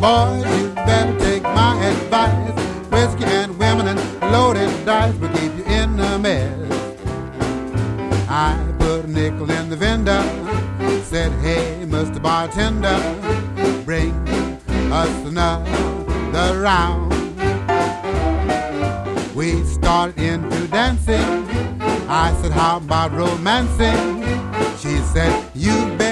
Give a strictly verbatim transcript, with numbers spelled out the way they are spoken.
Boys, you better take my advice. Whiskey and women and loaded dice will keep you in a mess. I put a nickel in the vendor, said, hey, Mister Bartender, bring us another round. We started into dancing. I said, how about romancing? She said, you bet